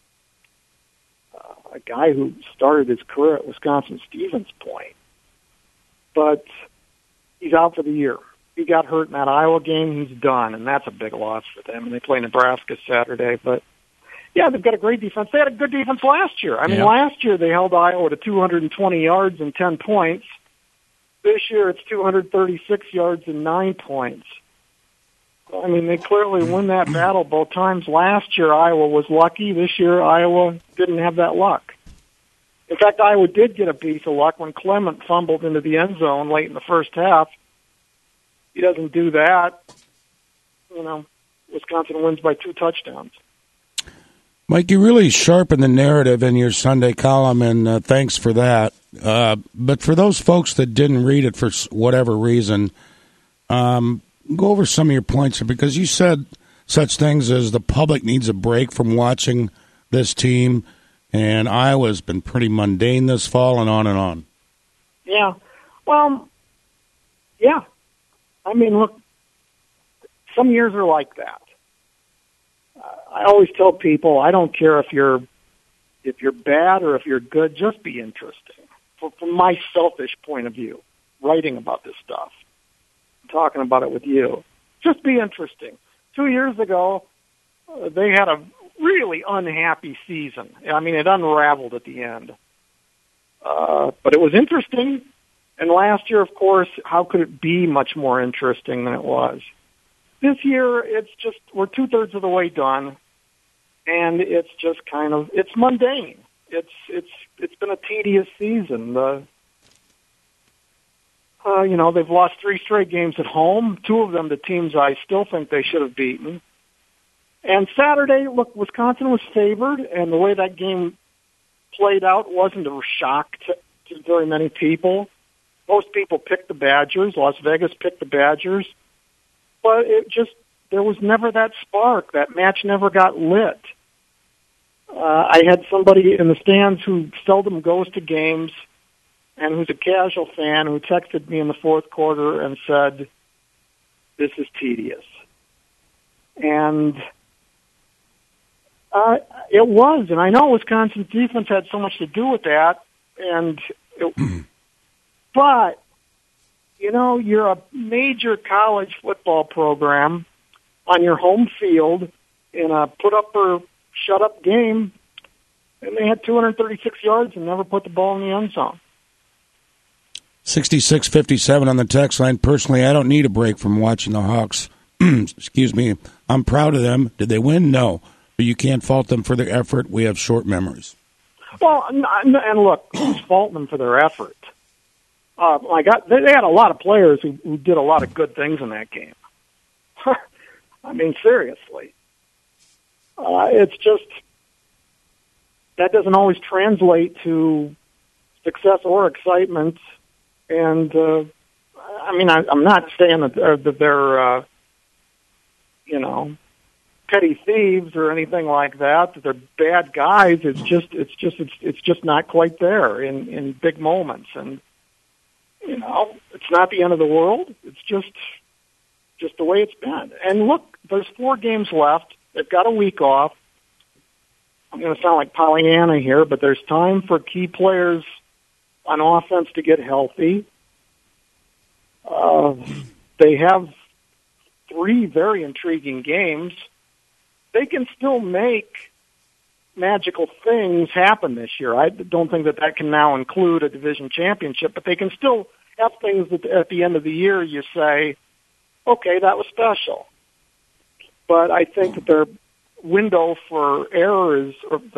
A guy who started his career at Wisconsin Stevens Point, but he's out for the year. He got hurt in that Iowa game. He's done, and that's a big loss for them. And they play Nebraska Saturday, but yeah, they've got a great defense. They had a good defense last year. Last year they held Iowa to 220 yards and 10 points. This year it's 236 yards and 9 points. They clearly win that battle both times. Last year Iowa was lucky. This year Iowa didn't have that luck. In fact, Iowa did get a piece of luck when Clement fumbled into the end zone late in the first half. He doesn't do that. Wisconsin wins by 2 touchdowns. Mike, you really sharpened the narrative in your Sunday column, and thanks for that. But for those folks that didn't read it for whatever reason, go over some of your points, because you said such things as the public needs a break from watching this team, and Iowa's been pretty mundane this fall, and on and on. Yeah. Well, yeah. Look, some years are like that. I always tell people, I don't care if you're bad or if you're good, just be interesting. From my selfish point of view, writing about this stuff, talking about it with you. Just be interesting. 2 years ago, they had a really unhappy season. I mean, it unraveled at the end. But it was interesting. And last year, of course, how could it be much more interesting than it was? This year, it's just, we're 2/3 of the way done. And it's just kind of, it's mundane. It's been a tedious season. They've lost 3 straight games at home, 2 of them to teams I still think they should have beaten. And Saturday, look, Wisconsin was favored, and the way that game played out wasn't a shock to very many people. Most people picked the Badgers. Las Vegas picked the Badgers. But there was never that spark. That match never got lit. I had somebody in the stands who seldom goes to games and who's a casual fan who texted me in the fourth quarter and said, "This is tedious." And it was, and I know Wisconsin's defense had so much to do with that. But you're a major college football program on your home field in a put-up-or-shut-up game, and they had 236 yards and never put the ball in the end zone. 6657 on the text line. Personally, I don't need a break from watching the Hawks. Excuse me. I'm proud of them. Did they win? No. But you can't fault them for their effort. We have short memories. Well, and look, who's faulting them for their effort? They had a lot of players who did a lot of good things in that game. I mean, seriously. It's just, that doesn't always translate to success or excitement. And, I'm not saying that they're petty thieves or anything like that they're bad guys. It's just not quite there in big moments. And, it's not the end of the world. It's just the way it's been. And look, there's 4 games left. They've got a week off. I'm going to sound like Pollyanna here, but there's time for key players on offense to get healthy. They have 3 very intriguing games. They can still make magical things happen this year. I don't think that can now include a division championship, but they can still have things that at the end of the year you say, okay, that was special. But I think that their margin for error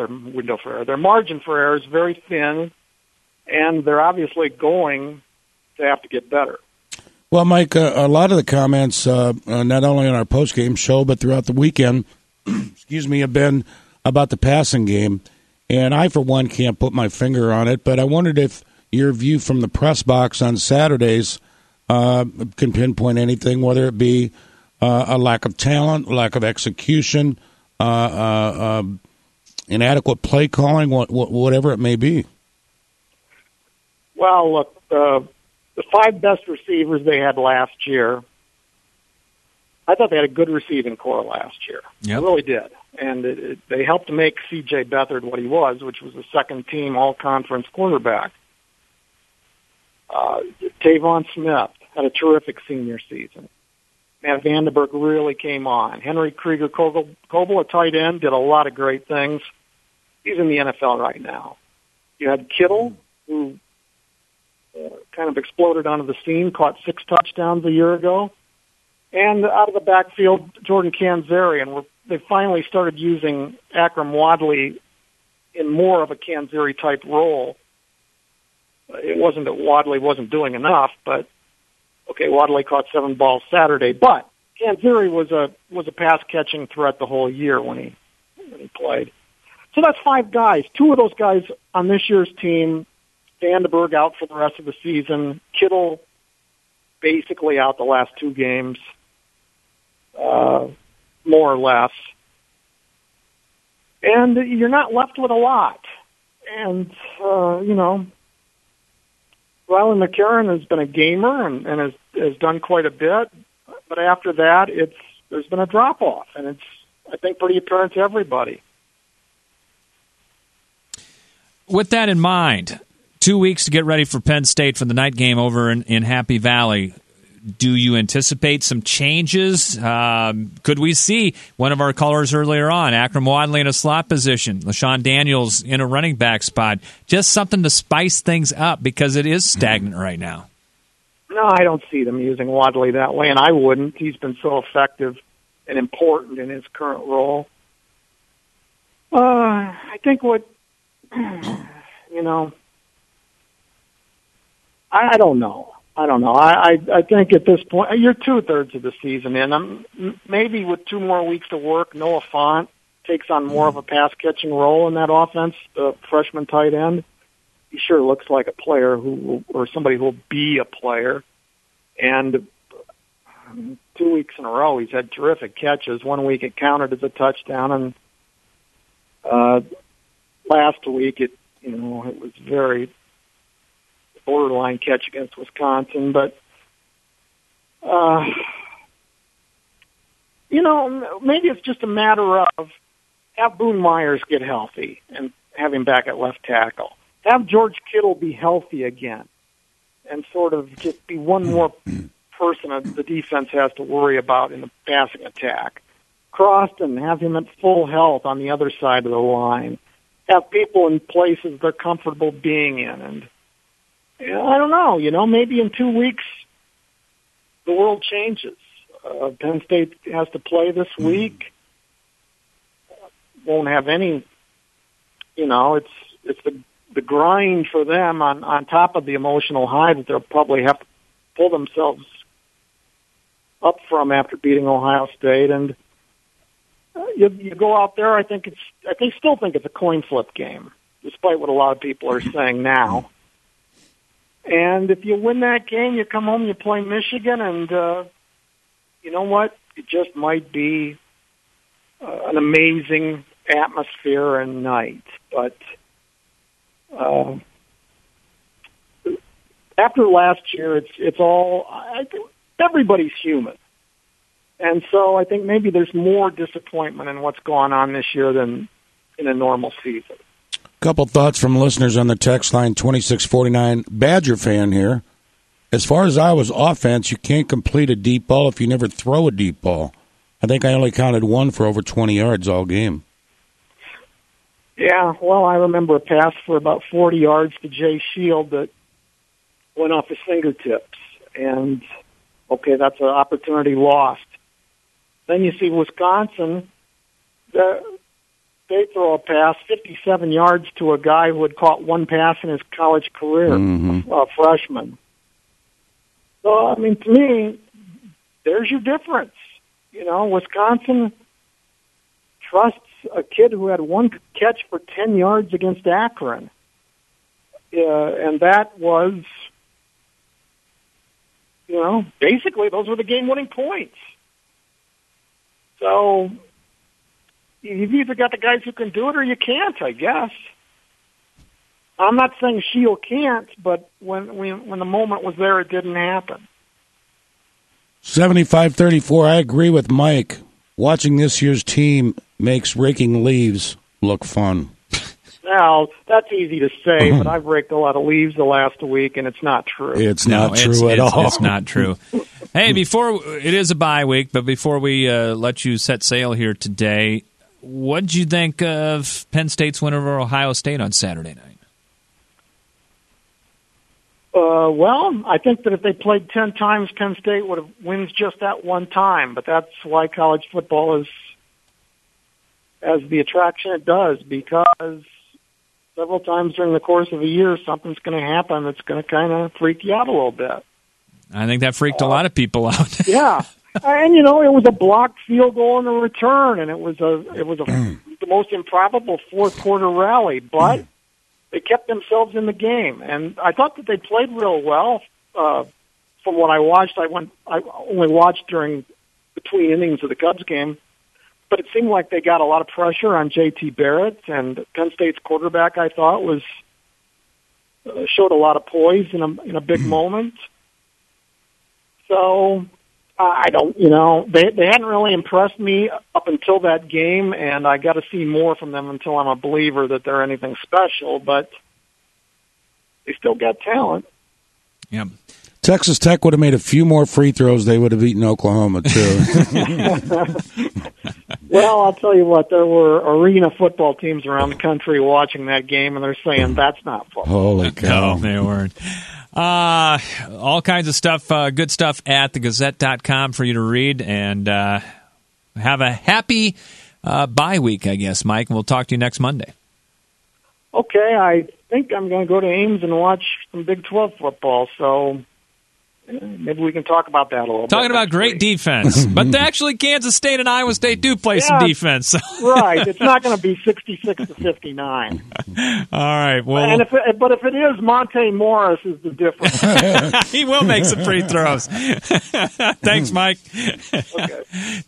is very thin, and they're obviously going to have to get better. Well, Mike, a lot of the comments, not only on our post-game show, but throughout the weekend, have been about the passing game. And I, for one, can't put my finger on it, but I wondered if your view from the press box on Saturdays can pinpoint anything, whether it be a lack of talent, lack of execution, inadequate play calling, whatever it may be. Well, look, the 5 best receivers they had last year, I thought they had a good receiving core last year. Yep. I really did. And they helped to make C.J. Beathard what he was, which was a second-team all-conference quarterback. Tavon Smith had a terrific senior season. Matt Vandenberg really came on. Henry Krieger-Kobel, a tight end, did a lot of great things. He's in the NFL right now. You had Kittle, who kind of exploded onto the scene, caught 6 touchdowns a year ago. And out of the backfield, Jordan Kanzarian. They finally started using Akram Wadley in more of a Kanzari-type role. It wasn't that Wadley wasn't doing enough, but, okay, Wadley caught 7 balls Saturday. But Kanzari was a pass-catching threat the whole year when he played. So that's 5 guys. 2 of those guys on this year's team, Vandenberg out for the rest of the season, Kittle basically out the last 2 games, more or less. And you're not left with a lot. And, Rylan McCarron has been a gamer and has done quite a bit. But after that, there's been a drop-off. And it's, I think, pretty apparent to everybody. With that in mind, 2 weeks to get ready for Penn State for the night game over in Happy Valley. Do you anticipate some changes? Could we see one of our callers earlier on, Akram Wadley in a slot position, LaShawn Daniels in a running back spot? Just something to spice things up because it is stagnant right now. No, I don't see them using Wadley that way, and I wouldn't. He's been so effective and important in his current role. I think what, I don't know. I think at this point, you're 2/3 of the season in. Maybe with 2 more weeks to work, Noah Fant takes on more of a pass-catching role in that offense, the freshman tight end. He sure looks like a player or somebody who will be a player. And 2 weeks in a row, he's had terrific catches. 1 week it counted as a touchdown, and last week it was very borderline catch against Wisconsin, but maybe it's just a matter of have Boone Myers get healthy and have him back at left tackle. Have George Kittle be healthy again and sort of just be one more person the defense has to worry about in the passing attack. Croston, have him at full health on the other side of the line. Have people in places they're comfortable being in, and I don't know, maybe in 2 weeks the world changes. Penn State has to play this week. Won't have any, it's the grind for them on top of the emotional high that they'll probably have to pull themselves up from after beating Ohio State. And you go out there, I still think it's a coin flip game, despite what a lot of people are saying now. And if you win that game, you come home, you play Michigan, and you know what? It just might be an amazing atmosphere and night. But after last year, it's all. I think everybody's human, and so I think maybe there's more disappointment in what's going on this year than in a normal season. Couple thoughts from listeners on the text line, 2649. Badger fan here. As far as Iowa's offense, you can't complete a deep ball if you never throw a deep ball. I think I only counted one for over 20 yards all game. Yeah, well, I remember a pass for about 40 yards to Jay Shield that went off his fingertips. And, okay, that's an opportunity lost. Then you see Wisconsin, they throw a pass 57 yards to a guy who had caught one pass in his college career, a freshman. So, to me, there's your difference. Wisconsin trusts a kid who had one catch for 10 yards against Akron. And that was, basically those were the game-winning points. So you've either got the guys who can do it or you can't, I guess. I'm not saying Shield can't, but when the moment was there, it didn't happen. 75-34, I agree with Mike. Watching this year's team makes raking leaves look fun. Now, that's easy to say, but I've raked a lot of leaves the last week, and it's not true. It's not true at all. It's not true. Hey, it is a bye week, but before we let you set sail here today, what did you think of Penn State's win over Ohio State on Saturday night? Well, I think that if they played 10 times, Penn State would have wins just that one time. But that's why college football is as the attraction it does, because several times during the course of a year, something's going to happen that's going to kind of freak you out a little bit. I think that freaked a lot of people out. Yeah. And, it was a blocked field goal in the return, and it was the most improbable fourth quarter rally, but they kept themselves in the game. And I thought that they played real well. From what I watched, I only watched during between innings of the Cubs game, but it seemed like they got a lot of pressure on J.T. Barrett, and Penn State's quarterback, I thought, showed a lot of poise in a big moment. So I don't, they hadn't really impressed me up until that game, and I got to see more from them until I'm a believer that they're anything special. But They still got talent. Yep. Texas Tech would have made a few more free throws. They would have beaten Oklahoma, too. Well, I'll tell you what, there were arena football teams around the country watching that game, and they're saying that's not football. Holy cow. No, they weren't. All kinds of stuff, good stuff at thegazette.com for you to read, and have a happy bye week, I guess, Mike, and we'll talk to you next Monday. Okay, I think I'm going to go to Ames and watch some Big 12 football, so maybe we can talk about that a little bit. Talking about great defense. But actually, Kansas State and Iowa State do play some defense. Right. It's not going to be 66-59. All right. Well, and if it is, Monte Morris is the difference. He will make some free throws. Thanks, Mike. Okay.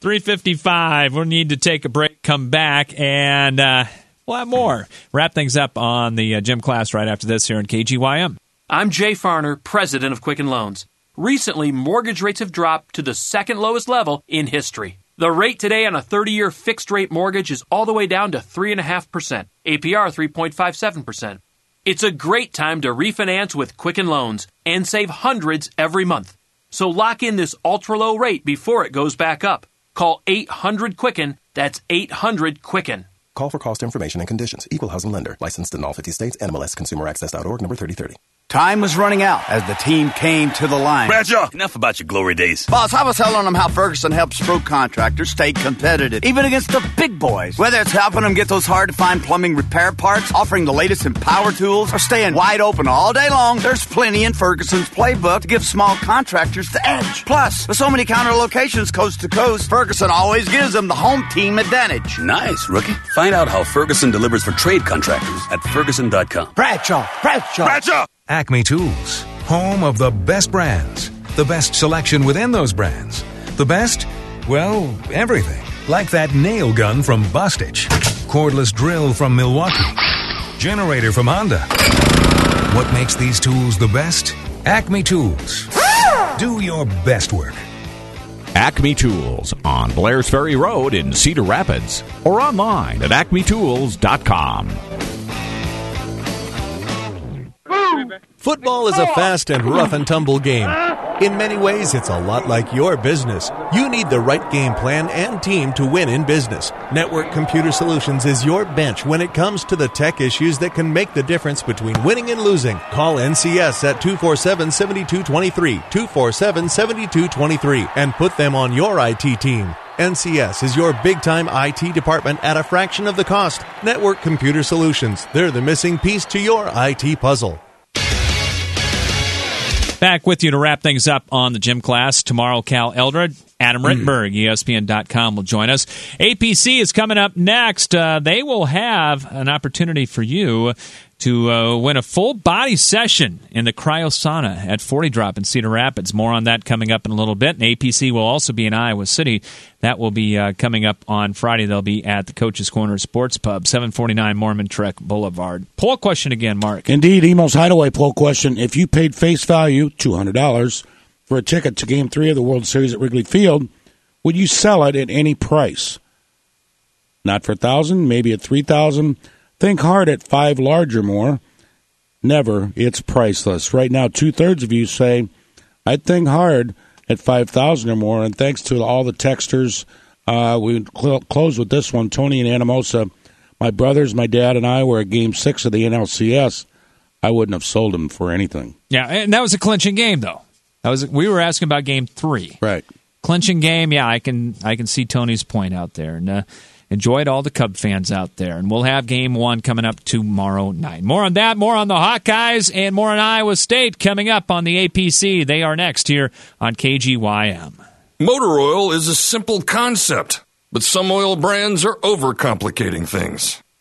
3:55. We'll need to take a break, come back, and we'll have more. Wrap things up on the gym class right after this here in KGYM. I'm Jay Farner, president of Quicken Loans. Recently, mortgage rates have dropped to the second lowest level in history. The rate today on a 30-year fixed-rate mortgage is all the way down to 3.5%, APR 3.57%. It's a great time to refinance with Quicken Loans and save hundreds every month. So lock in this ultra-low rate before it goes back up. Call 800-QUICKEN. That's 800-QUICKEN. Call for cost information and conditions. Equal housing lender. Licensed in all 50 states. NMLS ConsumerAccess.org. Number 3030. Time was running out as the team came to the line. Bradshaw, enough about your glory days. Boss, I was telling them how Ferguson helps pro contractors stay competitive, even against the big boys. Whether it's helping them get those hard-to-find plumbing repair parts, offering the latest in power tools, or staying wide open all day long, there's plenty in Ferguson's playbook to give small contractors the edge. Plus, with so many counter locations coast to coast, Ferguson always gives them the home team advantage. Nice, rookie. Find out how Ferguson delivers for trade contractors at Ferguson.com. Bradshaw! Acme Tools, home of the best brands. The best selection within those brands. The best, well, everything. Like that nail gun from Bostitch. Cordless drill from Milwaukee. Generator from Honda. What makes these tools the best? Acme Tools. Do your best work. Acme Tools on Blair's Ferry Road in Cedar Rapids or online at acmetools.com. Football is a fast and rough and tumble game. In many ways, it's a lot like your business. You need the right game plan and team to win in business. Network Computer Solutions is your bench when it comes to the tech issues that can make the difference between winning and losing. Call NCS at 247-7223, 247-7223, and put them on your IT team. NCS is your big-time IT department at a fraction of the cost. Network Computer Solutions. They're the missing piece to your IT puzzle. Back with you to wrap things up on the gym class. Tomorrow, Cal Eldred, Adam Rittenberg, ESPN.com will join us. APC is coming up next. They will have an opportunity for you to win a full-body session in the Cryosauna at 40 Drop in Cedar Rapids. More on that coming up in a little bit. And APC will also be in Iowa City. That will be coming up on Friday. They'll be at the Coach's Corner Sports Pub, 749 Mormon Trek Boulevard. Poll question again, Mark. Indeed, Emo's Hideaway poll question. If you paid face value, $200, for a ticket to Game 3 of the World Series at Wrigley Field, would you sell it at any price? Not for $1,000, maybe at $3,000. Think hard at 5 large or more. Never. It's priceless. Right now, 2/3 of you say, I'd think hard at 5,000 or more. And thanks to all the texters, we close with this one. Tony and Anamosa, my brothers, my dad, and I were at Game 6 of the NLCS. I wouldn't have sold them for anything. Yeah, and that was a clinching game, though. We were asking about Game 3. Right. Clinching game, yeah, I can see Tony's point out there. And enjoyed all the Cub fans out there. And we'll have Game 1 coming up tomorrow night. More on that, more on the Hawkeyes, and more on Iowa State coming up on the APC. They are next here on KGYM. Motor oil is a simple concept, but some oil brands are overcomplicating things.